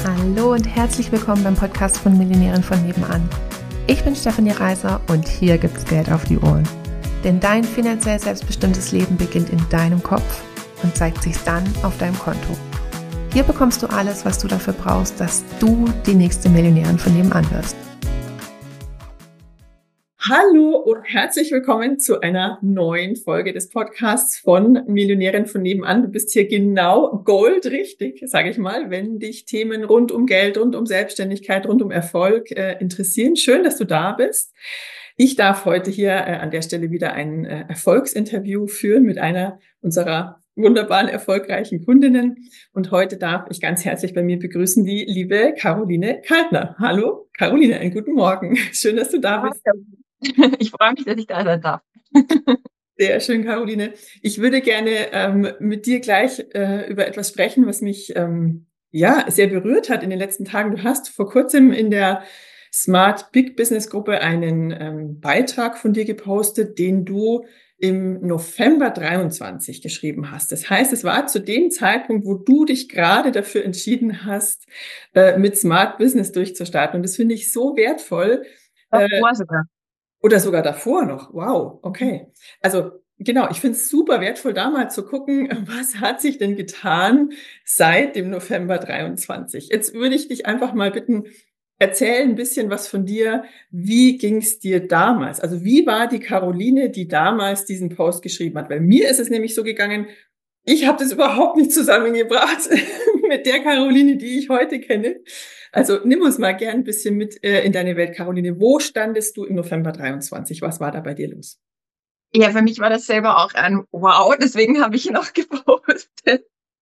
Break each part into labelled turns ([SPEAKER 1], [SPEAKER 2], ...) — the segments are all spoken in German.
[SPEAKER 1] Hallo und herzlich willkommen beim Podcast von Millionären von nebenan. Ich bin Stefanie Reiser und hier gibt's Geld auf die Ohren. Denn dein finanziell selbstbestimmtes Leben beginnt in deinem Kopf und zeigt sich dann auf deinem Konto. Hier bekommst du alles, was du dafür brauchst, dass du die nächste Millionärin von nebenan wirst.
[SPEAKER 2] Hallo und herzlich willkommen zu einer neuen Folge des Podcasts von Millionären von nebenan. Du bist hier genau goldrichtig, sage ich mal, wenn dich Themen rund um Geld, rund um Selbstständigkeit, rund um Erfolg interessieren. Schön, dass du da bist. Ich darf heute hier an der Stelle wieder ein Erfolgsinterview führen mit einer unserer wunderbaren, erfolgreichen Kundinnen. Und heute darf ich ganz herzlich bei mir begrüßen die liebe Caroline Kaltner. Hallo, Caroline, einen guten Morgen. Schön, dass du da bist.
[SPEAKER 3] Ich freue mich, dass ich da sein darf.
[SPEAKER 2] Sehr schön, Caroline. Ich würde gerne mit dir gleich über etwas sprechen, was mich sehr berührt hat in den letzten Tagen. Du hast vor kurzem in der Smart Big Business Gruppe einen Beitrag von dir gepostet, den du im November 23 geschrieben hast. Das heißt, es war zu dem Zeitpunkt, wo du dich gerade dafür entschieden hast, mit Smart Business durchzustarten. Und das finde ich so wertvoll.
[SPEAKER 3] Davor sogar.
[SPEAKER 2] Oder sogar davor noch. Wow, okay. Also genau, ich finde es super wertvoll, da mal zu gucken, was hat sich denn getan seit dem November 23. Jetzt würde ich dich einfach mal bitten, erzähl ein bisschen was von dir. Wie ging es dir damals? Also wie war die Caroline, die damals diesen Post geschrieben hat? Weil mir ist es nämlich so gegangen, ich habe das überhaupt nicht zusammengebracht mit der Caroline, die ich heute kenne. Also nimm uns mal gern ein bisschen mit in deine Welt, Caroline. Wo standest du im November 23? Was war da bei dir los?
[SPEAKER 3] Ja, für mich war das selber auch ein Wow, deswegen habe ich ihn auch gepostet.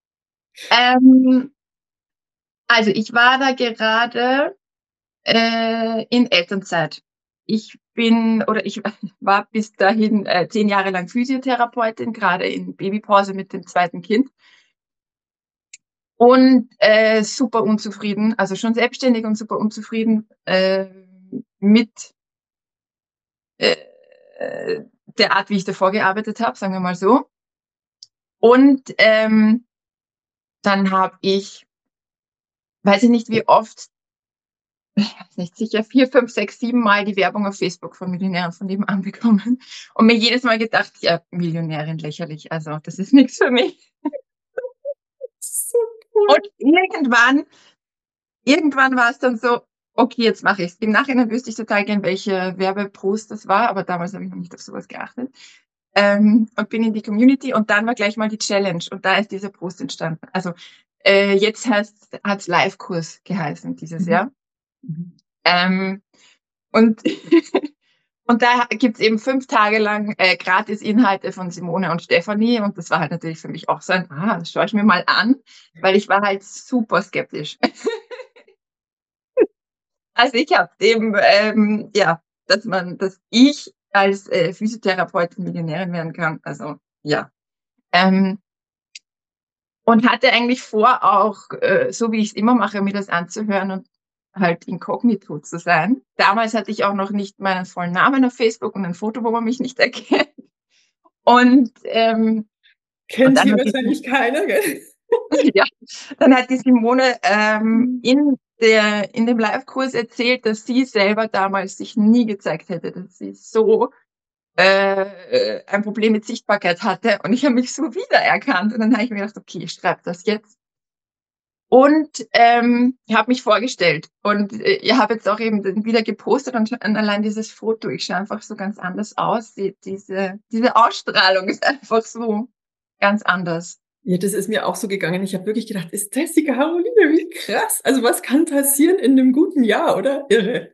[SPEAKER 3] Also ich war da gerade in Elternzeit. Ich war bis dahin 10 Jahre lang Physiotherapeutin, gerade in Babypause mit dem zweiten Kind. Und super unzufrieden, also schon selbstständig und super unzufrieden mit der Art, wie ich davor gearbeitet habe, sagen wir mal so. Und dann habe ich, weiß ich nicht wie oft, ich weiß nicht, sicher 4, 5, 6, 7 Mal die Werbung auf Facebook von Millionären von nebenan bekommen und mir jedes Mal gedacht, ja, Millionärin, lächerlich, also das ist nichts für mich.
[SPEAKER 2] So cool.
[SPEAKER 3] Und irgendwann war es dann so, okay, jetzt mache ich es. Im Nachhinein wüsste ich total gern, welche Werbepost das war, aber damals habe ich noch nicht auf sowas geachtet. Und bin in die Community und dann war gleich mal die Challenge und da ist dieser Post entstanden. Also jetzt hat's Live-Kurs geheißen dieses Jahr. Und und da gibt's eben 5 Tage lang gratis Inhalte von Simone und Stefanie und das war halt natürlich für mich auch so ein, das schaue ich mir mal an, weil ich war halt super skeptisch. Also ich habe eben, dass ich als Physiotherapeutin Millionärin werden kann. Also ja. Und hatte eigentlich vor, auch so wie ich es immer mache, mir das anzuhören und halt inkognito zu sein. Damals hatte ich auch noch nicht meinen vollen Namen auf Facebook und ein Foto, wo man mich nicht erkennt. Und
[SPEAKER 2] Kennt
[SPEAKER 3] dann
[SPEAKER 2] hier
[SPEAKER 3] hat die
[SPEAKER 2] wahrscheinlich keiner, gell?
[SPEAKER 3] ja, dann hat die Simone in dem Live-Kurs erzählt, dass sie selber damals sich nie gezeigt hätte, dass sie so ein Problem mit Sichtbarkeit hatte. Und ich habe mich so wiedererkannt. Und dann habe ich mir gedacht, okay, ich schreibe das jetzt. Und habe mich vorgestellt. Und ich habe jetzt auch eben wieder gepostet und allein dieses Foto, ich schaue einfach so ganz anders aus. Diese Ausstrahlung ist einfach so ganz anders.
[SPEAKER 2] Ja, das ist mir auch so gegangen. Ich habe wirklich gedacht, ist das die Caroline? Wie krass. Also was kann passieren in einem guten Jahr, oder? Irre.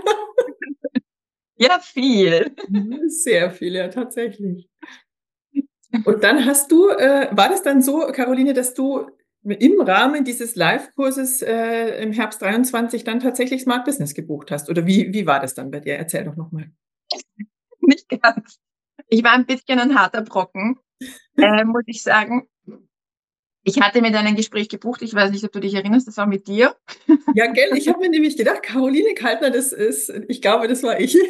[SPEAKER 3] Ja, viel.
[SPEAKER 2] Sehr viel, ja, tatsächlich. Und dann hast du, war das dann so, Caroline, dass du im Rahmen dieses Live-Kurses im Herbst 23 dann tatsächlich Smart Business gebucht hast? Oder wie war das dann bei dir? Erzähl doch nochmal.
[SPEAKER 3] Nicht ganz. Ich war ein bisschen ein harter Brocken, muss ich sagen. Ich hatte mit einem Gespräch gebucht, ich weiß nicht, ob du dich erinnerst, das war mit dir.
[SPEAKER 2] Ja, gell, ich habe mir nämlich gedacht, Caroline Kaltner, ich glaube, das war ich.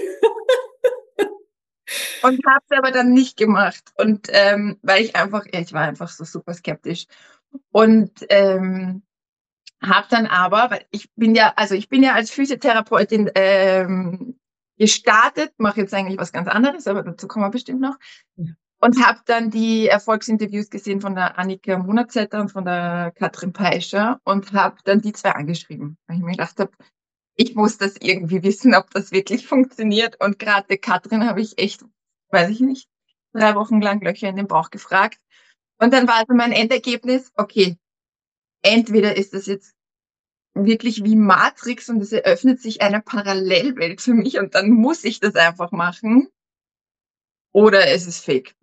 [SPEAKER 3] Und habe es aber dann nicht gemacht. Und weil ich war einfach so super skeptisch. Und habe dann aber, weil ich bin ja als Physiotherapeutin gestartet, mache jetzt eigentlich was ganz anderes, aber dazu kommen wir bestimmt noch.
[SPEAKER 2] Ja.
[SPEAKER 3] Und habe dann die Erfolgsinterviews gesehen von der Annika Monatzetter und von der Katrin Peischer und habe dann die zwei angeschrieben, weil ich mir gedacht habe, ich muss das irgendwie wissen, ob das wirklich funktioniert. Und gerade Katrin habe ich echt, weiß ich nicht, 3 Wochen lang Löcher in den Bauch gefragt. Und dann war also mein Endergebnis, okay, entweder ist das jetzt wirklich wie Matrix und es eröffnet sich eine Parallelwelt für mich und dann muss ich das einfach machen, oder es ist fake.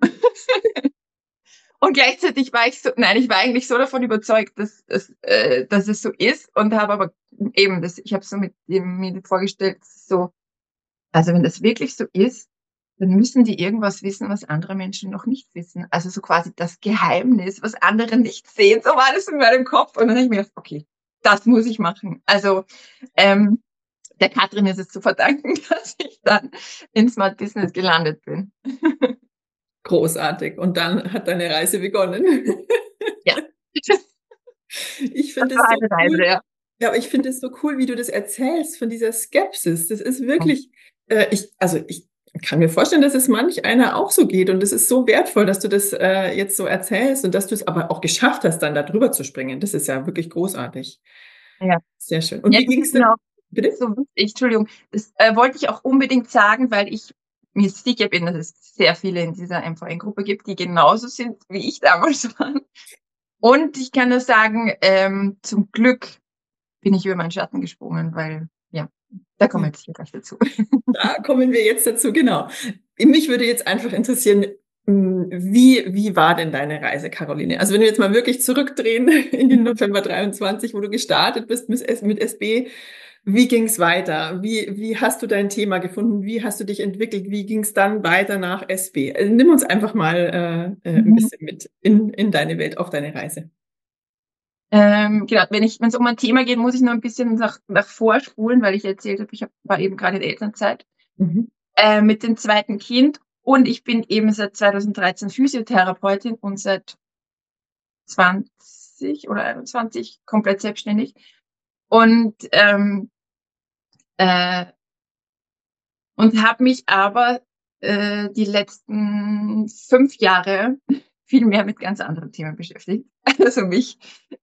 [SPEAKER 3] Und gleichzeitig war ich war eigentlich so davon überzeugt, dass es so ist und habe aber eben ich habe so mir vorgestellt, so, also wenn das wirklich so ist, dann müssen die irgendwas wissen, was andere Menschen noch nicht wissen. Also so quasi das Geheimnis, was andere nicht sehen. So war das in meinem Kopf. Und dann habe ich mir gedacht, okay, das muss ich machen. Also der Katrin ist es zu verdanken, dass ich dann in Smart Business gelandet bin.
[SPEAKER 2] Großartig. Und dann hat deine Reise begonnen.
[SPEAKER 3] Ja.
[SPEAKER 2] Ich finde
[SPEAKER 3] Das
[SPEAKER 2] es
[SPEAKER 3] war
[SPEAKER 2] so
[SPEAKER 3] eine Reise,
[SPEAKER 2] cool.
[SPEAKER 3] ja.
[SPEAKER 2] Ja, aber ich finde es so cool, wie du das erzählst von dieser Skepsis. Das ist wirklich, ich kann mir vorstellen, dass es manch einer auch so geht. Und es ist so wertvoll, dass du das jetzt so erzählst und dass du es aber auch geschafft hast, dann da drüber zu springen. Das ist ja wirklich großartig.
[SPEAKER 3] Ja.
[SPEAKER 2] Sehr schön. Und
[SPEAKER 3] Ja,
[SPEAKER 2] wie
[SPEAKER 3] das
[SPEAKER 2] ging
[SPEAKER 3] ist
[SPEAKER 2] es denn?
[SPEAKER 3] mir auch
[SPEAKER 2] Bitte?
[SPEAKER 3] so wichtig. Entschuldigung. Das wollte ich auch unbedingt sagen, weil ich mir sicher bin, dass es sehr viele in dieser MVN-Gruppe gibt, die genauso sind, wie ich damals war. Und ich kann nur sagen, zum Glück bin ich über meinen Schatten gesprungen, weil, ja, da kommen wir jetzt hier gleich dazu.
[SPEAKER 2] Da kommen wir jetzt dazu, genau. Mich würde jetzt einfach interessieren, wie war denn deine Reise, Caroline? Also wenn wir jetzt mal wirklich zurückdrehen in den November 23, wo du gestartet bist mit SB, wie ging es weiter? Wie hast du dein Thema gefunden? Wie hast du dich entwickelt? Wie ging es dann weiter nach SB? Also nimm uns einfach mal ein bisschen mit in deine Welt, auf deine Reise.
[SPEAKER 3] Genau, wenn es um ein Thema geht, muss ich noch ein bisschen nach vorspulen, weil ich erzählt habe, war eben gerade in Elternzeit mit dem zweiten Kind und ich bin eben seit 2013 Physiotherapeutin und seit 20 oder 21 komplett selbstständig und habe mich aber die letzten 5 Jahre viel mehr mit ganz anderen Themen beschäftigt. Also mich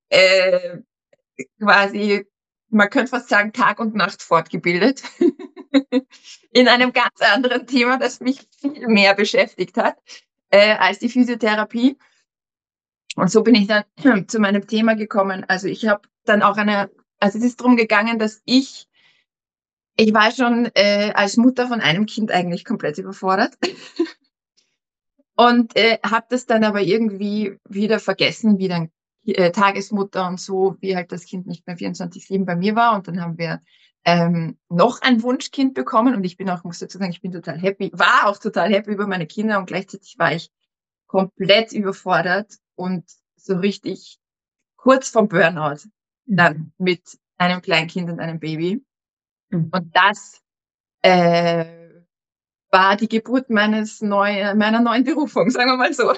[SPEAKER 3] quasi, man könnte fast sagen, Tag und Nacht fortgebildet in einem ganz anderen Thema, das mich viel mehr beschäftigt hat als die Physiotherapie. Und so bin ich dann zu meinem Thema gekommen. Also ich habe dann auch es ist darum gegangen, dass ich war schon als Mutter von einem Kind eigentlich komplett überfordert und habe das dann aber irgendwie wieder vergessen, wie dann Tagesmutter und so, wie halt das Kind nicht mehr 24/7 bei mir war. Und dann haben wir noch ein Wunschkind bekommen und ich muss dazu sagen, ich bin war auch total happy über meine Kinder und gleichzeitig war ich komplett überfordert und so richtig kurz vom Burnout dann mit einem Kleinkind und einem Baby. Und das war die Geburt meiner neuen Berufung, sagen wir mal so.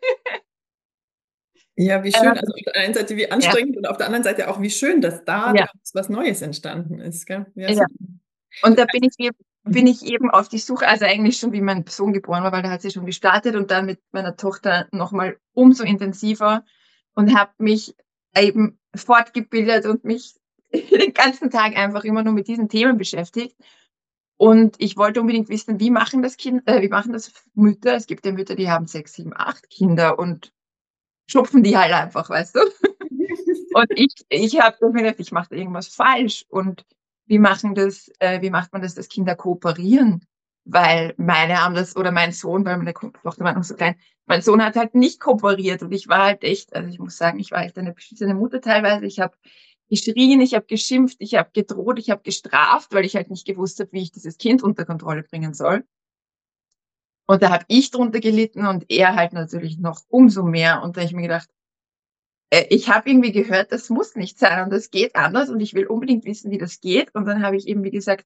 [SPEAKER 2] Ja, wie schön. Also auf der einen Seite wie anstrengend und auf der anderen Seite auch wie schön, dass da was Neues entstanden ist. Gell? Ja,
[SPEAKER 3] ja. Und da bin ich eben auf die Suche, also eigentlich schon wie mein Sohn geboren war, weil da hat sie schon gestartet und dann mit meiner Tochter nochmal umso intensiver und habe mich eben fortgebildet und mich den ganzen Tag einfach immer nur mit diesen Themen beschäftigt. Und ich wollte unbedingt wissen, wie machen das Mütter? Es gibt ja Mütter, die haben 6, 7, 8 Kinder und schupfen die halt einfach, weißt du? Und ich habe mir gedacht, ich mache da irgendwas falsch. Und wie macht man das, dass Kinder kooperieren? Weil meine haben das, oder mein Sohn, weil meine Tochter war noch so klein, mein Sohn hat halt nicht kooperiert und ich war halt echt, also ich muss sagen, ich war echt eine beschissene Mutter teilweise. Ich habe geschrien, ich habe geschimpft, ich habe gedroht, ich habe gestraft, weil ich halt nicht gewusst habe, wie ich dieses Kind unter Kontrolle bringen soll. Und da habe ich drunter gelitten und er halt natürlich noch umso mehr. Und da habe ich mir gedacht, ich habe irgendwie gehört, das muss nicht sein und das geht anders und ich will unbedingt wissen, wie das geht. Und dann habe ich eben, wie gesagt,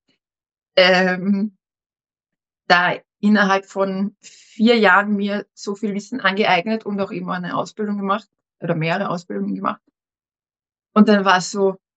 [SPEAKER 3] da innerhalb von 4 Jahren mir so viel Wissen angeeignet und auch immer eine Ausbildung gemacht oder mehrere Ausbildungen gemacht. Und dann war es so,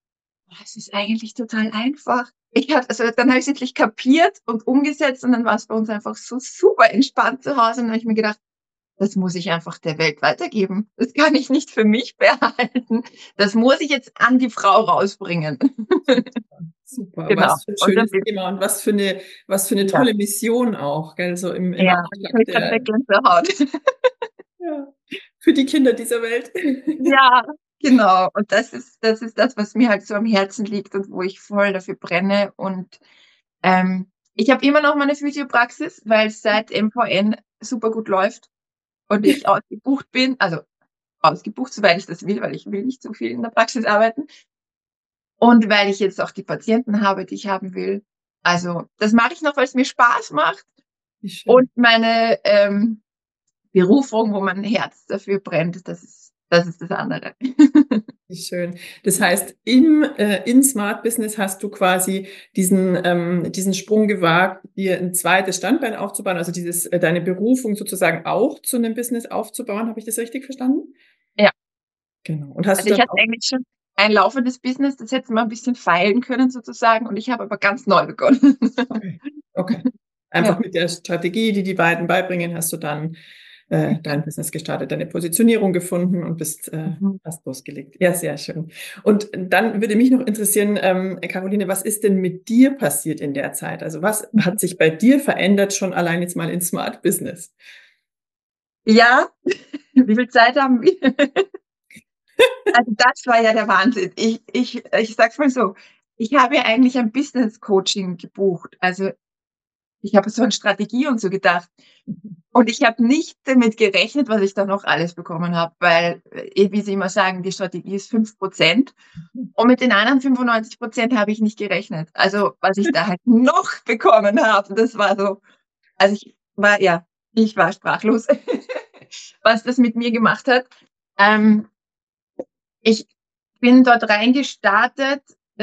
[SPEAKER 3] es ist eigentlich total einfach. Dann habe ich es endlich kapiert und umgesetzt und dann war es bei uns einfach so super entspannt zu Hause. Und dann habe ich mir gedacht, das muss ich einfach der Welt weitergeben. Das kann ich nicht für mich behalten. Das muss ich jetzt an die Frau rausbringen.
[SPEAKER 2] Super,
[SPEAKER 3] Genau.
[SPEAKER 2] was für ein
[SPEAKER 3] Und dann
[SPEAKER 2] schönes Thema und was für eine
[SPEAKER 3] ja,
[SPEAKER 2] tolle Mission auch, gell, so im
[SPEAKER 3] ja, ich
[SPEAKER 2] Alltag
[SPEAKER 3] kriege gerade Gänsehaut.
[SPEAKER 2] ja, für die Kinder dieser Welt.
[SPEAKER 3] Ja, genau. Und das ist das, was mir halt so am Herzen liegt und wo ich voll dafür brenne. Und ich habe immer noch meine Physiopraxis, weil es seit MVN super gut läuft und ich ausgebucht bin. Also ausgebucht, soweit ich das will, weil ich will nicht so viel in der Praxis arbeiten. Und weil ich jetzt auch die Patienten habe, die ich haben will. Also das mache ich noch, weil es mir Spaß macht.
[SPEAKER 2] Wie schön.
[SPEAKER 3] Und meine Berufung, wo mein Herz dafür brennt, das ist das andere.
[SPEAKER 2] Wie schön. Das heißt, in Smart Business hast du quasi diesen Sprung gewagt, dir ein zweites Standbein aufzubauen, also deine Berufung sozusagen auch zu einem Business aufzubauen. Habe ich das richtig verstanden?
[SPEAKER 3] Ja.
[SPEAKER 2] Genau. Und hast
[SPEAKER 3] Also
[SPEAKER 2] du
[SPEAKER 3] ich
[SPEAKER 2] dann
[SPEAKER 3] hatte
[SPEAKER 2] auch,
[SPEAKER 3] eigentlich schon ein laufendes Business, das hätte man ein bisschen feilen können sozusagen und ich habe aber ganz neu begonnen.
[SPEAKER 2] okay.
[SPEAKER 3] Ja.
[SPEAKER 2] Einfach mit der Strategie, die beiden beibringen, hast du dann dein Business gestartet, deine Positionierung gefunden und
[SPEAKER 3] Mhm.
[SPEAKER 2] hast losgelegt. Ja, sehr schön. Und dann würde mich noch interessieren, Caroline, was ist denn mit dir passiert in der Zeit? Also was hat sich bei dir verändert, schon allein jetzt mal in Smart Business?
[SPEAKER 3] Ja, wie viel Zeit haben wir? Also das war ja der Wahnsinn. Ich sag's mal so, ich habe ja eigentlich ein Business Coaching gebucht. Also ich habe so an Strategie und so gedacht. Und ich habe nicht damit gerechnet, was ich da noch alles bekommen habe, weil, wie Sie immer sagen, die Strategie ist 5%. Und mit den anderen 95% habe ich nicht gerechnet. Also was ich da halt noch bekommen habe, das war so, also ich war sprachlos, was das mit mir gemacht hat. Ähm, Ich bin dort reingestartet.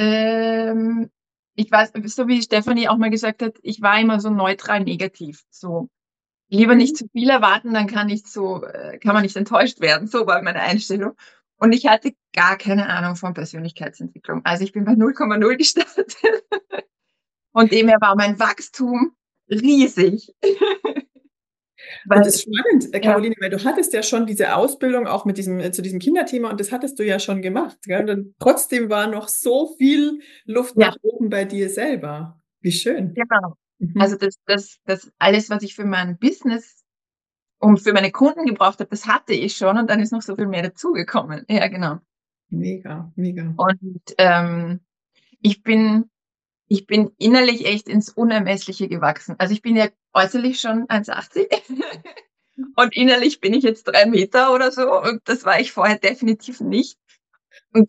[SPEAKER 3] Ich weiß, so wie Stefanie auch mal gesagt hat, ich war immer so neutral negativ. So lieber nicht
[SPEAKER 2] Mhm.
[SPEAKER 3] zu viel erwarten, dann kann man nicht enttäuscht werden. So war meine Einstellung. Und ich hatte gar keine Ahnung von Persönlichkeitsentwicklung. Also ich bin bei 0,0 gestartet. Und dem her war mein Wachstum riesig.
[SPEAKER 2] Und
[SPEAKER 3] Weil,
[SPEAKER 2] das ist spannend,
[SPEAKER 3] ja,
[SPEAKER 2] Caroline, weil du hattest ja schon diese Ausbildung auch mit zu diesem Kinderthema und das hattest du ja schon gemacht, gell? Und dann trotzdem war noch so viel Luft
[SPEAKER 3] ja,
[SPEAKER 2] nach oben bei dir selber. Wie schön.
[SPEAKER 3] genau. Also
[SPEAKER 2] Mhm.
[SPEAKER 3] das alles, was ich für mein Business und für meine Kunden gebraucht habe, das hatte ich schon und dann ist noch so viel mehr dazugekommen. Ja, genau.
[SPEAKER 2] Mega, mega.
[SPEAKER 3] Und ich bin, ich bin innerlich echt ins Unermessliche gewachsen. Also ich bin ja äußerlich schon 1,80 und innerlich bin ich jetzt 3 Meter oder so und das war ich vorher definitiv nicht. Und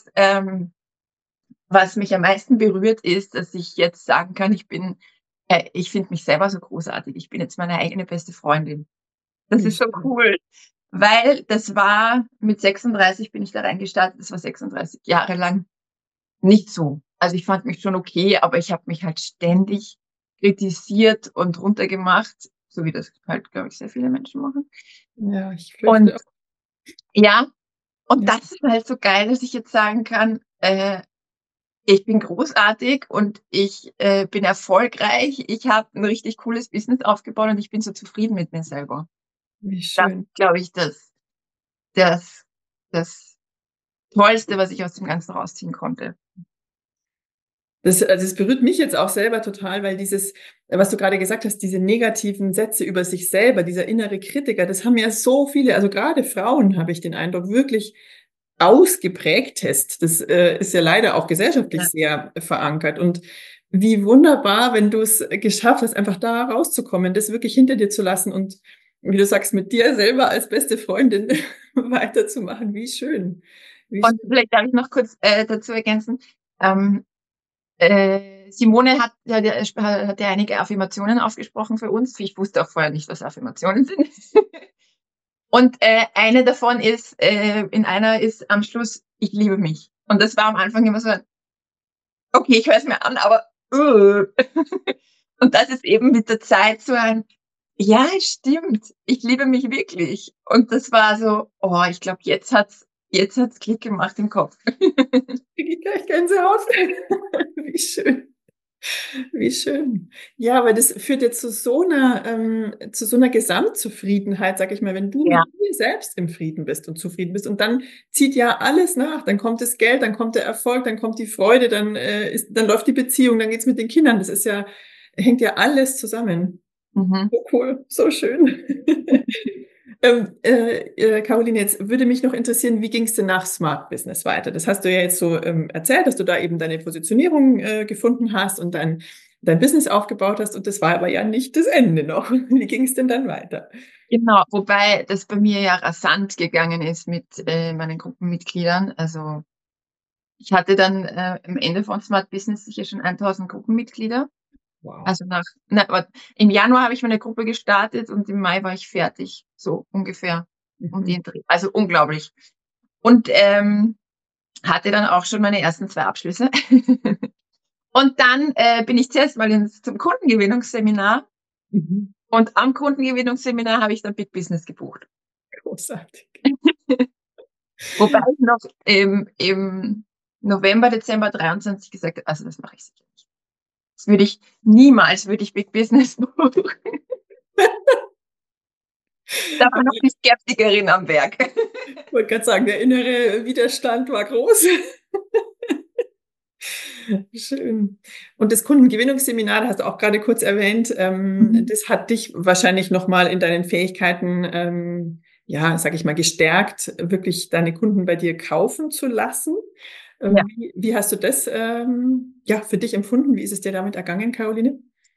[SPEAKER 3] was mich am meisten berührt, ist, dass ich jetzt sagen kann, ich finde mich selber so großartig. Ich bin jetzt meine eigene beste Freundin. Das
[SPEAKER 2] Wie
[SPEAKER 3] ist so
[SPEAKER 2] schön.
[SPEAKER 3] cool, weil das war mit 36 bin ich da reingestartet. Das war 36 Jahre lang nicht so. Also ich fand mich schon okay, aber ich habe mich halt ständig kritisiert und runtergemacht, so wie das halt, glaube ich, sehr viele Menschen machen.
[SPEAKER 2] Ja, ich fürchte
[SPEAKER 3] Und
[SPEAKER 2] auch.
[SPEAKER 3] ja, und
[SPEAKER 2] Ja.
[SPEAKER 3] das ist halt so geil, dass ich jetzt sagen kann, ich bin großartig und ich bin erfolgreich. Ich habe ein richtig cooles Business aufgebaut und ich bin so zufrieden mit mir selber.
[SPEAKER 2] Wie
[SPEAKER 3] Das
[SPEAKER 2] schön.
[SPEAKER 3] ist, glaube ich, das, das Tollste, was ich aus dem Ganzen rausziehen konnte.
[SPEAKER 2] Das berührt mich jetzt auch selber total, weil was du gerade gesagt hast, diese negativen Sätze über sich selber, dieser innere Kritiker, das haben ja so viele, also gerade Frauen, habe ich den Eindruck, wirklich ausgeprägtest. Das ist ja leider auch gesellschaftlich
[SPEAKER 3] Ja.
[SPEAKER 2] sehr verankert. Und wie wunderbar, wenn du es geschafft hast, einfach da rauszukommen, das wirklich hinter dir zu lassen und, wie du sagst, mit dir selber als beste Freundin weiterzumachen. Wie schön. Wie
[SPEAKER 3] Und
[SPEAKER 2] schön.
[SPEAKER 3] vielleicht darf ich noch kurz dazu ergänzen. Ähm, Simone hat ja einige Affirmationen aufgesprochen für uns. Ich wusste auch vorher nicht, was Affirmationen sind. Und eine davon in einer ist am Schluss, ich liebe mich. Und das war am Anfang immer so, okay, ich höre es mir an, aber und das ist eben mit der Zeit so ein, ja, es stimmt, ich liebe mich wirklich. Und das war so, oh, ich glaube, jetzt hat's Klick gemacht im Kopf.
[SPEAKER 2] Kriege ich gleich Gänsehaut. Wie schön. Wie schön. Ja, aber das führt ja zu so einer Gesamtzufriedenheit, sag ich mal, wenn du
[SPEAKER 3] Ja.
[SPEAKER 2] mit dir selbst im Frieden bist und zufrieden bist. Und dann zieht ja alles nach. Dann kommt das Geld, dann kommt der Erfolg, dann kommt die Freude, dann läuft die Beziehung, dann geht's mit den Kindern. Das ist ja, hängt ja alles zusammen.
[SPEAKER 3] Mhm.
[SPEAKER 2] So cool, so schön. Caroline, jetzt würde mich noch interessieren, wie ging es denn nach Smart Business weiter? Das hast du ja jetzt so erzählt, dass du da eben deine Positionierung gefunden hast und dein Business aufgebaut hast. Und das war aber ja nicht das Ende noch. Wie ging es denn dann weiter?
[SPEAKER 3] Genau, wobei das bei mir ja rasant gegangen ist mit meinen Gruppenmitgliedern. Also ich hatte dann am Ende von Smart Business sicher schon 1000 Gruppenmitglieder.
[SPEAKER 2] Wow.
[SPEAKER 3] Also im Januar habe ich meine Gruppe gestartet und im Mai war ich fertig, so ungefähr um
[SPEAKER 2] Mhm.
[SPEAKER 3] den Dreh. Also unglaublich. Und hatte dann auch schon meine ersten 2 Abschlüsse. Und dann bin ich zuerst mal zum Kundengewinnungsseminar
[SPEAKER 2] Mhm.
[SPEAKER 3] und am Kundengewinnungsseminar habe ich dann Big Business gebucht.
[SPEAKER 2] Großartig.
[SPEAKER 3] Wobei ich noch im November, Dezember 23 gesagt habe, also das mache ich sicher nicht. Das würde ich Big Business buchen. Da war noch die Skeptikerin am Werk.
[SPEAKER 2] Ich wollte gerade sagen, der innere Widerstand war groß. Schön. Und das Kundengewinnungsseminar, das hast du auch gerade kurz erwähnt,
[SPEAKER 3] Mhm.
[SPEAKER 2] das hat dich wahrscheinlich nochmal in deinen Fähigkeiten, ja, sag ich mal, gestärkt, wirklich deine Kunden bei dir kaufen zu lassen.
[SPEAKER 3] Ja.
[SPEAKER 2] Wie hast du das, ja, für dich empfunden? Wie ist es dir damit ergangen, Caroline?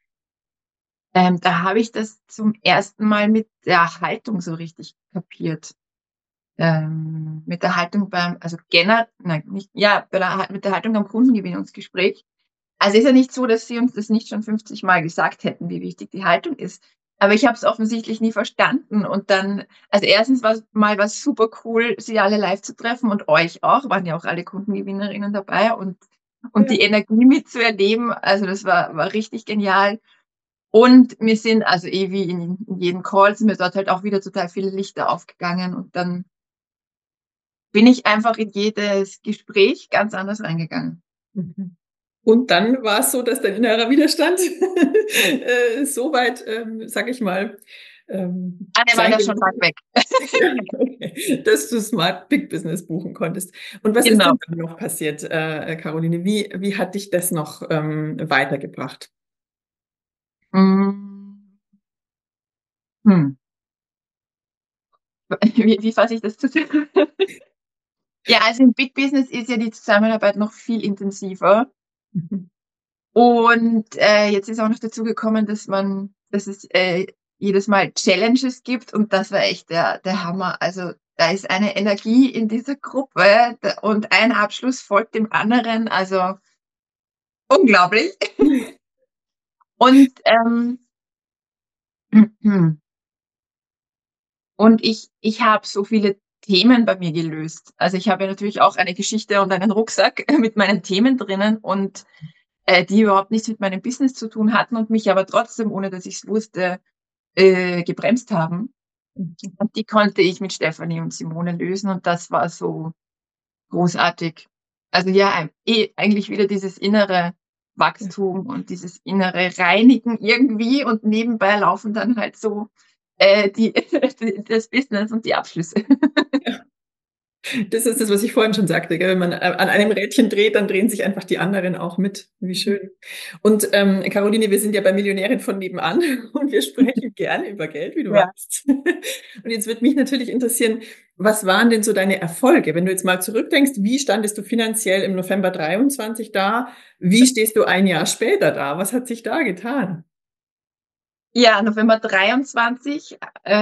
[SPEAKER 3] Da habe ich das zum ersten Mal mit der Haltung so richtig kapiert. Mit der Haltung also nein, nicht, ja, mit der Haltung am Kundengewinnungsgespräch. Also ist ja nicht so, dass sie uns das nicht schon 50 Mal gesagt hätten, wie wichtig die Haltung ist. Aber ich habe es offensichtlich nie verstanden. Und dann, also erstens war es super cool, sie alle live zu treffen und euch auch, waren ja auch alle Kundengewinnerinnen dabei und
[SPEAKER 2] Ja.
[SPEAKER 3] die Energie mitzuerleben. Also das war richtig genial. Und mir sind, also wie in jedem Call, sind mir dort halt auch wieder total viele Lichter aufgegangen. Und dann bin ich einfach in jedes Gespräch ganz anders reingegangen.
[SPEAKER 2] Mhm. Und dann war es so, dass dein innerer Widerstand so weit, sag ich mal,
[SPEAKER 3] Ah, der war
[SPEAKER 2] sein
[SPEAKER 3] da schon
[SPEAKER 2] gelassen
[SPEAKER 3] lang weg.
[SPEAKER 2] ja, okay. Dass du Smart Big Business buchen konntest. Und was ist
[SPEAKER 3] Genau.
[SPEAKER 2] denn dann noch passiert, Caroline? Wie hat dich das noch weitergebracht?
[SPEAKER 3] Mm, Hm. Wie fasse ich das zusammen? Ja, also im Big Business ist ja die Zusammenarbeit noch viel intensiver.
[SPEAKER 2] Mhm.
[SPEAKER 3] Und jetzt ist auch noch dazu gekommen, dass es jedes Mal Challenges gibt und das war echt der Hammer. Also da ist eine Energie in dieser Gruppe und ein Abschluss folgt dem anderen. Also unglaublich. Und Und ich habe so viele Themen bei mir gelöst. Also ich habe ja natürlich auch eine Geschichte und einen Rucksack mit meinen Themen drinnen und die überhaupt nichts mit meinem Business zu tun hatten und mich aber trotzdem, ohne dass ich es wusste, gebremst haben.
[SPEAKER 2] Mhm.
[SPEAKER 3] Und die konnte ich mit Stefanie und Simone lösen und das war so großartig. Also ja, eigentlich wieder dieses innere Wachstum und dieses innere Reinigen irgendwie und nebenbei laufen dann halt so das Business und die Abschlüsse.
[SPEAKER 2] Ja. Das ist das, was ich vorhin schon sagte, gell? Wenn man an einem Rädchen dreht, dann drehen sich einfach die anderen auch mit. Wie schön. Und Caroline, wir sind ja bei Millionärin von nebenan und wir sprechen gerne über Geld, wie du
[SPEAKER 3] Ja.
[SPEAKER 2] weißt. Und jetzt würde mich natürlich interessieren, was waren denn so deine Erfolge? Wenn du jetzt mal zurückdenkst, wie standest du finanziell im November 23 da? Wie stehst du ein Jahr später da? Was hat sich da getan?
[SPEAKER 3] Ja, November 23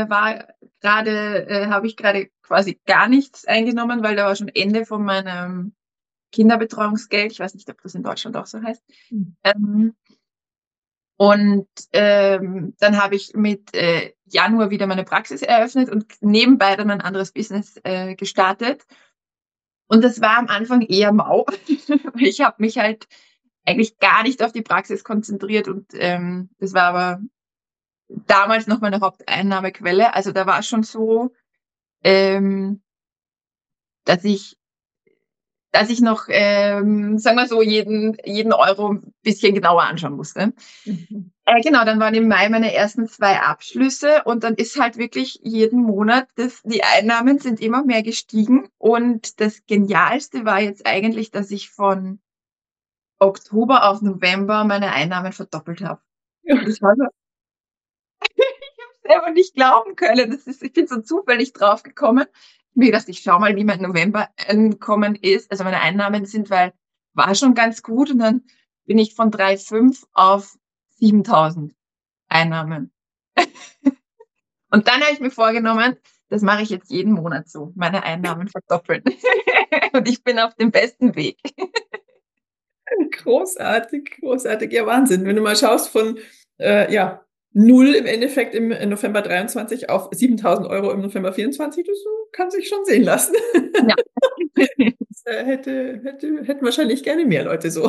[SPEAKER 3] habe ich gerade quasi gar nichts eingenommen, weil da war schon Ende von meinem Kinderbetreuungsgeld. Ich weiß nicht, ob das in Deutschland auch so heißt. Ähm, und dann habe ich mit Januar wieder meine Praxis eröffnet und nebenbei dann ein anderes Business gestartet. Und das war am Anfang eher mau. Ich habe mich halt eigentlich gar nicht auf die Praxis konzentriert und das war aber damals noch meine Haupteinnahmequelle. Also da war es schon so, ähm, dass ich dass ich noch, sagen wir so, jeden Euro ein bisschen genauer anschauen musste.
[SPEAKER 2] Mhm.
[SPEAKER 3] Genau, dann waren im Mai meine ersten 2 Abschlüsse und dann ist halt wirklich jeden Monat die Einnahmen sind immer mehr gestiegen und das Genialste war jetzt eigentlich, dass ich von Oktober auf November meine Einnahmen verdoppelt habe.
[SPEAKER 2] Ja.
[SPEAKER 3] Das war so selber nicht glauben können. Ich bin so zufällig drauf gekommen. Mir gedacht, ich schaue mal, wie mein November-Einkommen ist, also meine Einnahmen sind, weil war schon ganz gut und dann bin ich von 3,5 auf 7.000 Einnahmen. Und dann habe ich mir vorgenommen, das mache ich jetzt jeden Monat so, meine Einnahmen verdoppeln. Und ich bin auf dem besten Weg.
[SPEAKER 2] Großartig, großartig. Ja, Wahnsinn. Wenn du mal schaust von, ja, 0 im Endeffekt im November 23 auf 7.000 Euro im November 24, das kann sich schon sehen lassen.
[SPEAKER 3] Ja.
[SPEAKER 2] Das hätten wahrscheinlich gerne mehr Leute so.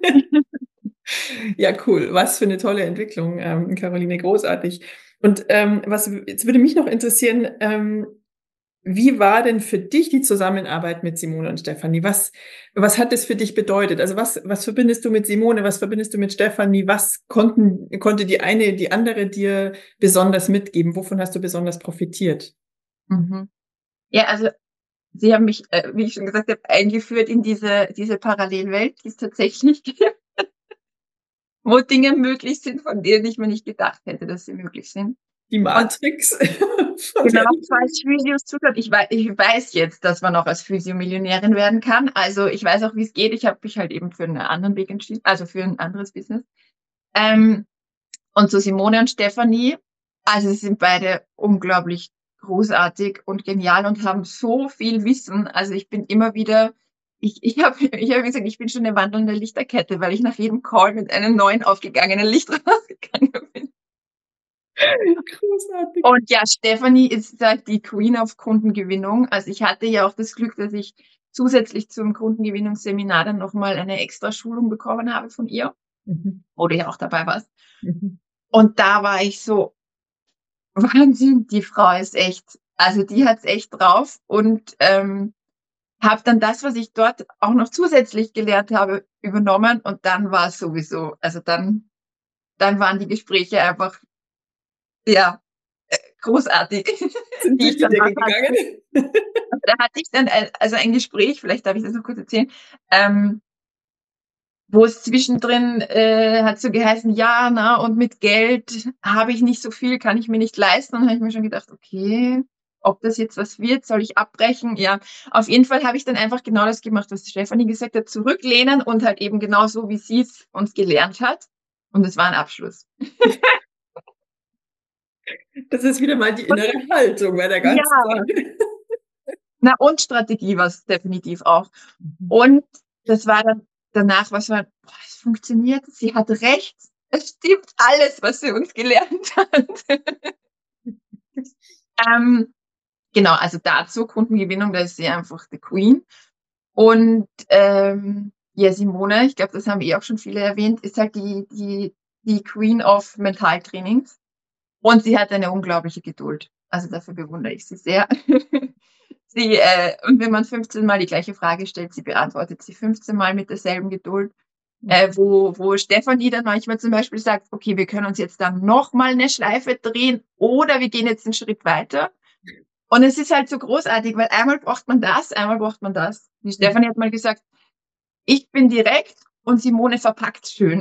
[SPEAKER 2] Ja, cool. Was für eine tolle Entwicklung, Caroline, großartig. Und jetzt würde mich noch interessieren, wie war denn für dich die Zusammenarbeit mit Simone und Stefanie? Was hat das für dich bedeutet? Also was verbindest du mit Simone? Was verbindest du mit Stefanie? Was konnte die eine, die andere dir besonders mitgeben? Wovon hast du besonders profitiert?
[SPEAKER 3] Mhm. Ja, also sie haben mich, wie ich schon gesagt habe, eingeführt in diese Parallelwelt, die es tatsächlich gibt, wo Dinge möglich sind, von denen ich mir nicht gedacht hätte, dass sie möglich sind.
[SPEAKER 2] Die
[SPEAKER 3] Und
[SPEAKER 2] Matrix. Von
[SPEAKER 3] genau,
[SPEAKER 2] der
[SPEAKER 3] so als Physios zuhört. Ich weiß jetzt, dass man auch als Physio-Millionärin werden kann. Also ich weiß auch, wie es geht. Ich habe mich halt eben für einen anderen Weg entschieden, also für ein anderes Business. Und so Simone und Stefanie, also sie sind beide unglaublich großartig und genial und haben so viel Wissen. Also ich bin immer wieder, ich hab gesagt, ich bin schon eine wandelnde Lichterkette, weil ich nach jedem Call mit einem neuen aufgegangenen Licht rausgegangen bin.
[SPEAKER 2] Großartig.
[SPEAKER 3] Und ja, Stefanie ist halt die Queen of Kundengewinnung. Also ich hatte ja auch das Glück, dass ich zusätzlich zum Kundengewinnungsseminar dann nochmal eine extra Schulung bekommen habe von ihr,
[SPEAKER 2] Mhm.
[SPEAKER 3] wo du ja auch dabei warst.
[SPEAKER 2] Mhm.
[SPEAKER 3] Und da war ich so, Wahnsinn, die Frau ist echt, also die hat's echt drauf und habe dann das, was ich dort auch noch zusätzlich gelernt habe, übernommen und dann war es sowieso, also dann waren die Gespräche einfach, ja, großartig,
[SPEAKER 2] Sind
[SPEAKER 3] die
[SPEAKER 2] durch
[SPEAKER 3] ich
[SPEAKER 2] die
[SPEAKER 3] danach
[SPEAKER 2] Decke
[SPEAKER 3] hatte.
[SPEAKER 2] gegangen.
[SPEAKER 3] Da hatte ich dann also ein Gespräch, vielleicht darf ich das noch kurz erzählen, wo es zwischendrin hat so geheißen, ja, na, und mit Geld habe ich nicht so viel, kann ich mir nicht leisten. Und dann habe ich mir schon gedacht, okay, ob das jetzt was wird, soll ich abbrechen? Ja, auf jeden Fall habe ich dann einfach genau das gemacht, was Stefanie gesagt hat, zurücklehnen und halt eben genau so, wie sie es uns gelernt hat. Und es war ein Abschluss.
[SPEAKER 2] Das ist wieder mal die innere Haltung bei der ganzen
[SPEAKER 3] Ja,
[SPEAKER 2] Sache.
[SPEAKER 3] na und Strategie war es definitiv auch.
[SPEAKER 2] Mhm.
[SPEAKER 3] Und das war dann danach, was war, boah, es funktioniert, sie hat recht, es stimmt alles, was sie uns gelernt hat. Genau, also dazu Kundengewinnung, da ist sie einfach die Queen. Und ja, Simone, ich glaube, das haben auch schon viele erwähnt, ist halt die Queen of Mentaltrainings. Und sie hat eine unglaubliche Geduld. Also dafür bewundere ich sie sehr. Und wenn man 15 Mal die gleiche Frage stellt, sie beantwortet sie 15 Mal mit derselben Geduld. Wo Stefanie dann manchmal zum Beispiel sagt, okay, wir können uns jetzt dann nochmal eine Schleife drehen oder wir gehen jetzt einen Schritt weiter. Und es ist halt so großartig, weil einmal braucht man das, einmal braucht man das. Die Stefanie hat mal gesagt, ich bin direkt und Simone verpackt schön.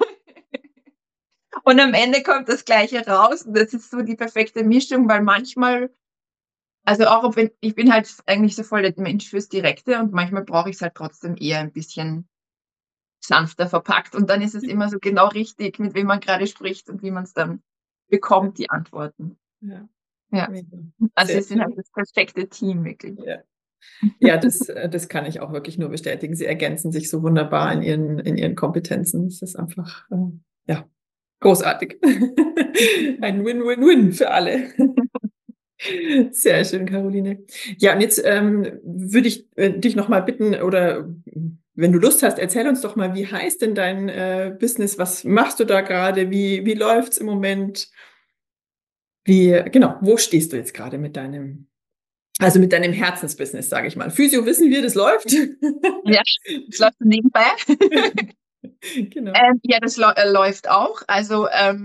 [SPEAKER 3] Und am Ende kommt das Gleiche raus und das ist so die perfekte Mischung, weil manchmal, also auch wenn ich bin halt eigentlich so voll der Mensch fürs Direkte und manchmal brauche ich es halt trotzdem eher ein bisschen sanfter verpackt und dann ist es immer so genau richtig, mit wem man gerade spricht und wie man es dann bekommt, die Antworten.
[SPEAKER 2] Ja,
[SPEAKER 3] Ja,
[SPEAKER 2] mega.
[SPEAKER 3] also
[SPEAKER 2] Sehr
[SPEAKER 3] wir sind halt
[SPEAKER 2] schön.
[SPEAKER 3] das perfekte Team, wirklich.
[SPEAKER 2] Ja. Ja, das kann ich auch wirklich nur bestätigen. Sie ergänzen sich so wunderbar in ihren Kompetenzen. Es ist einfach, ja, großartig. Ein Win-Win-Win für alle. Sehr schön, Caroline. Ja, und jetzt würde ich dich noch mal bitten, oder wenn du Lust hast, erzähl uns doch mal, wie heißt denn dein Business? Was machst du da gerade? Wie läuft's im Moment? Genau, wo stehst du jetzt gerade mit deinem Also mit deinem Herzensbusiness, sage ich mal. Physio wissen wir, das läuft.
[SPEAKER 3] Ja, das läuft so nebenbei.
[SPEAKER 2] Genau.
[SPEAKER 3] Ja, das läuft auch. Also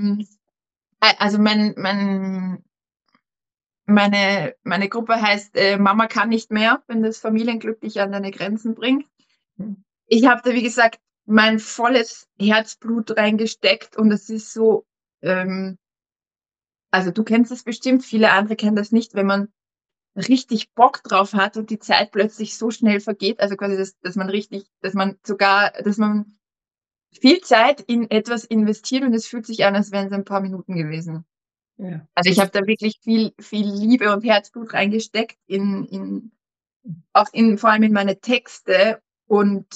[SPEAKER 3] meine Gruppe heißt Mama kann nicht mehr, wenn das Familienglück dich an deine Grenzen bringt. Ich habe da, wie gesagt, mein volles Herzblut reingesteckt und es ist so, also du kennst es bestimmt, viele andere kennen das nicht, wenn man richtig Bock drauf hat und die Zeit plötzlich so schnell vergeht, also quasi, dass man viel Zeit in etwas investiert und es fühlt sich an, als wären es ein paar Minuten gewesen.
[SPEAKER 2] Ja.
[SPEAKER 3] Also ich habe da wirklich viel Liebe und Herzblut reingesteckt vor allem in meine Texte und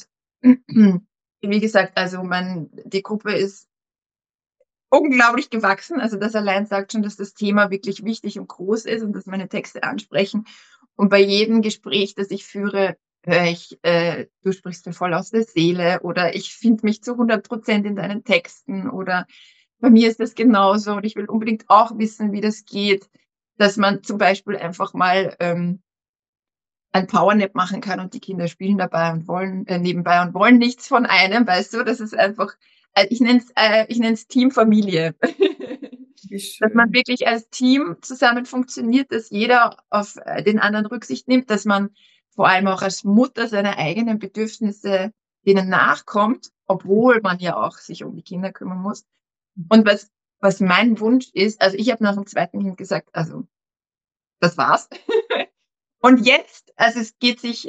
[SPEAKER 3] wie gesagt, also die Gruppe ist unglaublich gewachsen. Also das allein sagt schon, dass das Thema wirklich wichtig und groß ist und dass meine Texte ansprechen. Und bei jedem Gespräch, das ich führe, höre ich, du sprichst mir voll aus der Seele oder ich finde mich zu 100% in deinen Texten oder bei mir ist das genauso und ich will unbedingt auch wissen, wie das geht, dass man zum Beispiel einfach mal ein Powernap machen kann und die Kinder spielen dabei und wollen nebenbei und wollen nichts von einem, weißt du, das ist einfach, ich nenne es Teamfamilie.
[SPEAKER 2] Wie
[SPEAKER 3] Dass man
[SPEAKER 2] schön.
[SPEAKER 3] wirklich als Team zusammen funktioniert, dass jeder auf den anderen Rücksicht nimmt, dass man vor allem auch als Mutter seine eigenen Bedürfnisse denen nachkommt, obwohl man ja auch sich um die Kinder kümmern muss. Und was mein Wunsch ist, also ich habe nach dem zweiten Kind gesagt, also das war's. Und jetzt, also es geht sich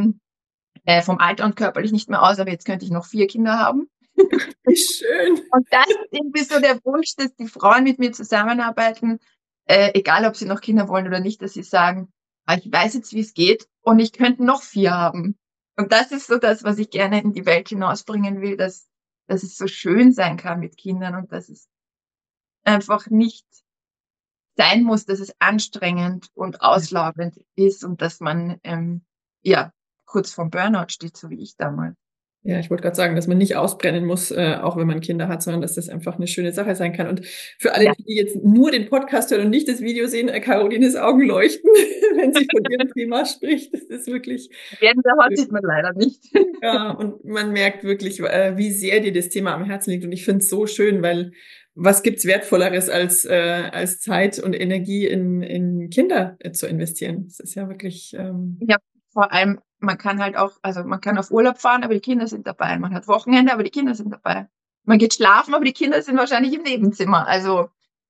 [SPEAKER 3] vom Alter und körperlich nicht mehr aus, aber jetzt könnte ich noch 4 Kinder haben.
[SPEAKER 2] Wie schön.
[SPEAKER 3] Und das ist irgendwie so der Wunsch, dass die Frauen mit mir zusammenarbeiten, egal ob sie noch Kinder wollen oder nicht, dass sie sagen, ich weiß jetzt, wie es geht und ich könnte noch 4 haben. Und das ist so das, was ich gerne in die Welt hinausbringen will, dass es so schön sein kann mit Kindern und dass es einfach nicht sein muss, dass es anstrengend und auslaugend ist und dass man ja kurz vorm Burnout steht, so wie ich damals.
[SPEAKER 2] Ja, ich wollte gerade sagen, dass man nicht ausbrennen muss, auch wenn man Kinder hat, sondern dass das einfach eine schöne Sache sein kann. Und für alle,
[SPEAKER 3] Ja.
[SPEAKER 2] die jetzt nur den Podcast hören und nicht das Video sehen, Carolines Augen leuchten, wenn sie von ihrem Thema spricht. Das ist wirklich,
[SPEAKER 3] Gänsehaut sieht man leider nicht.
[SPEAKER 2] ja, und man merkt wirklich, wie sehr dir das Thema am Herzen liegt. Und ich finde es so schön, weil was gibt's Wertvolleres als Zeit und Energie in Kinder zu investieren? Das ist ja wirklich,
[SPEAKER 3] Ja, vor allem, man kann halt auch, also man kann auf Urlaub fahren, aber die Kinder sind dabei. Man hat Wochenende, aber die Kinder sind dabei. Man geht schlafen, aber die Kinder sind wahrscheinlich im Nebenzimmer. Also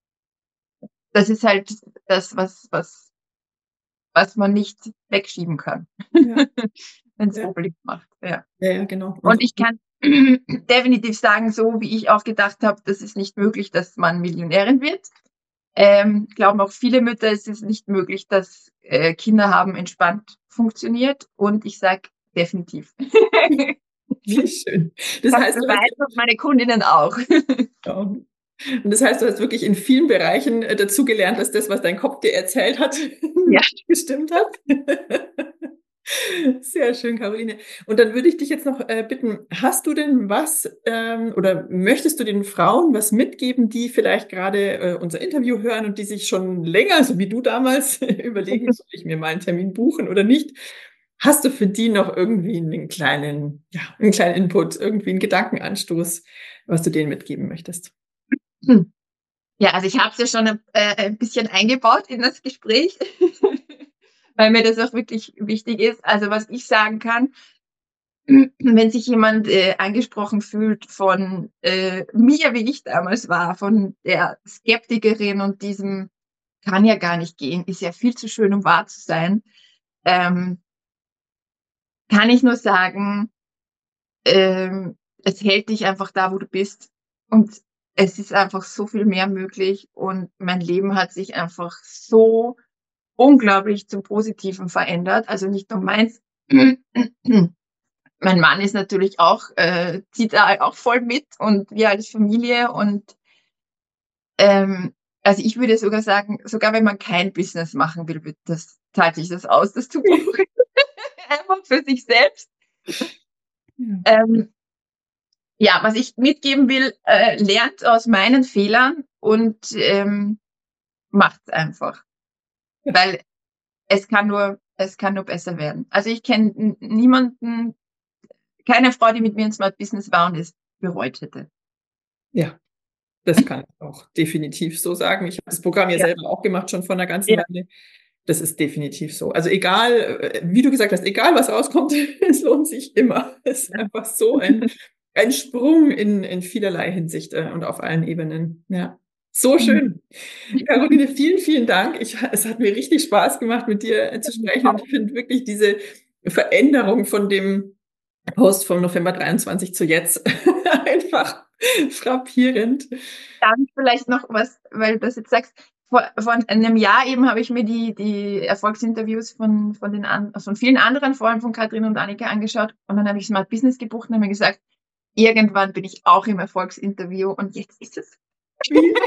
[SPEAKER 3] das ist halt das, was man nicht wegschieben kann,
[SPEAKER 2] ja,
[SPEAKER 3] wenn es
[SPEAKER 2] ja,
[SPEAKER 3] Probleme macht. Ja.
[SPEAKER 2] ja, genau.
[SPEAKER 3] Und ich kann definitiv sagen, so wie ich auch gedacht habe, das ist nicht möglich, dass man Millionärin wird. Glauben auch viele Mütter, es ist nicht möglich, dass Kinder haben entspannt funktioniert. Und ich sage definitiv.
[SPEAKER 2] Wie schön. Das
[SPEAKER 3] Das
[SPEAKER 2] heißt, du hast,
[SPEAKER 3] beweisen meine Kundinnen auch.
[SPEAKER 2] ja, und das heißt, du hast wirklich in vielen Bereichen dazugelernt, dass das, was dein Kopf dir erzählt hat,
[SPEAKER 3] Ja.
[SPEAKER 2] nicht gestimmt hat. Sehr schön, Caroline. Und dann würde ich dich jetzt noch bitten, hast du denn was oder möchtest du den Frauen was mitgeben, die vielleicht gerade unser Interview hören und die sich schon länger, so wie du damals, überlegen, soll ich mir mal einen Termin buchen oder nicht? Hast du für die noch irgendwie einen kleinen Input, irgendwie einen Gedankenanstoß, was du denen mitgeben möchtest?
[SPEAKER 3] Ja, also ich habe es ja schon ein bisschen eingebaut in das Gespräch, weil mir das auch wirklich wichtig ist. Also was ich sagen kann, wenn sich jemand angesprochen fühlt von mir, wie ich damals war, von der Skeptikerin und diesem kann ja gar nicht gehen, ist ja viel zu schön, um wahr zu sein, ähm, kann ich nur sagen, es hält dich einfach da, wo du bist und es ist einfach so viel mehr möglich und mein Leben hat sich einfach so unglaublich zum Positiven verändert. Also nicht nur meins. Mein Mann ist natürlich auch, zieht da auch voll mit und wir als Familie und also ich würde sogar sagen, sogar wenn man kein Business machen will, zahlt sich das aus, das zu buchen. Einfach für sich selbst.
[SPEAKER 2] Ja.
[SPEAKER 3] Ja, was ich mitgeben will, lernt aus meinen Fehlern und macht's einfach.
[SPEAKER 2] Ja.
[SPEAKER 3] Weil es kann nur besser werden. Also ich kenne niemanden, keine Frau, die mit mir in Smart Business war und es bereut hätte.
[SPEAKER 2] Ja, das kann ich auch definitiv so sagen. Ich habe das Programm ja selber auch gemacht, schon vor einer ganzen Weile. Das ist definitiv so. Also egal, wie du gesagt hast, egal was rauskommt, es lohnt sich immer. Es ist einfach so ein Sprung in vielerlei Hinsicht und auf allen Ebenen. Ja, so schön. Caroline, vielen, vielen Dank. Es hat mir richtig Spaß gemacht, mit dir zu sprechen. Und ich finde wirklich diese Veränderung von dem Post vom November 23 zu jetzt einfach frappierend.
[SPEAKER 3] Dann vielleicht noch was, weil du das jetzt sagst. Vor einem Jahr eben habe ich mir die Erfolgsinterviews von vielen anderen, vor allem von Katrin und Annika, angeschaut. Und dann habe ich Smart Business gebucht und habe mir gesagt, irgendwann bin ich auch im Erfolgsinterview und jetzt ist es.
[SPEAKER 2] Wie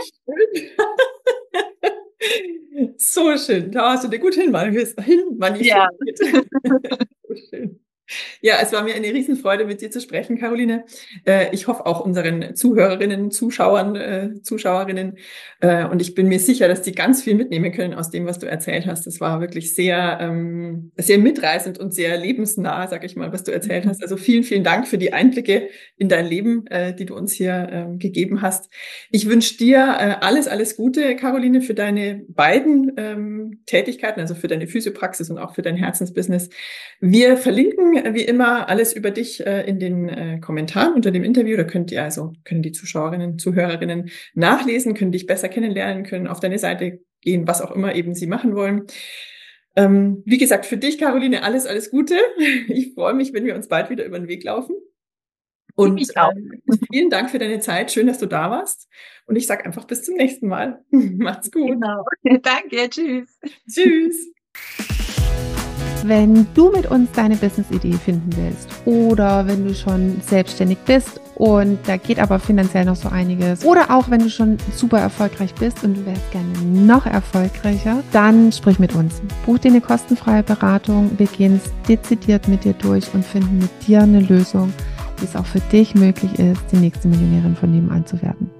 [SPEAKER 2] schön. So schön. Da hast du dir gut hinmanifestiert.
[SPEAKER 3] Ja.
[SPEAKER 2] So schön. Ja, es war mir eine Riesenfreude, mit dir zu sprechen, Caroline. Ich hoffe auch unseren Zuhörerinnen, Zuschauerinnen. Und ich bin mir sicher, dass die ganz viel mitnehmen können aus dem, was du erzählt hast. Das war wirklich sehr, sehr mitreißend und sehr lebensnah, sag ich mal, was du erzählt hast. Also vielen, vielen Dank für die Einblicke in dein Leben, die du uns hier gegeben hast. Ich wünsche dir alles Gute, Caroline, für deine beiden Tätigkeiten, also für deine Physiopraxis und auch für dein Herzensbusiness. Wir verlinken wie immer alles über dich in den Kommentaren unter dem Interview. Da können die Zuschauerinnen, Zuhörerinnen nachlesen, können dich besser kennenlernen, können auf deine Seite gehen, was auch immer eben sie machen wollen. Wie gesagt, für dich, Caroline, alles Gute. Ich freue mich, wenn wir uns bald wieder über den Weg laufen. Und vielen Dank für deine Zeit. Schön, dass du da warst. Und ich sage einfach bis zum nächsten Mal. Macht's gut.
[SPEAKER 3] Genau. Danke, tschüss.
[SPEAKER 2] Tschüss.
[SPEAKER 1] Wenn du mit uns deine Business-Idee finden willst oder wenn du schon selbstständig bist und da geht aber finanziell noch so einiges oder auch wenn du schon super erfolgreich bist und du wärst gerne noch erfolgreicher, dann sprich mit uns. Buch dir eine kostenfreie Beratung. Wir gehen es dezidiert mit dir durch und finden mit dir eine Lösung, wie es auch für dich möglich ist, die nächste Millionärin von nebenan zu werden.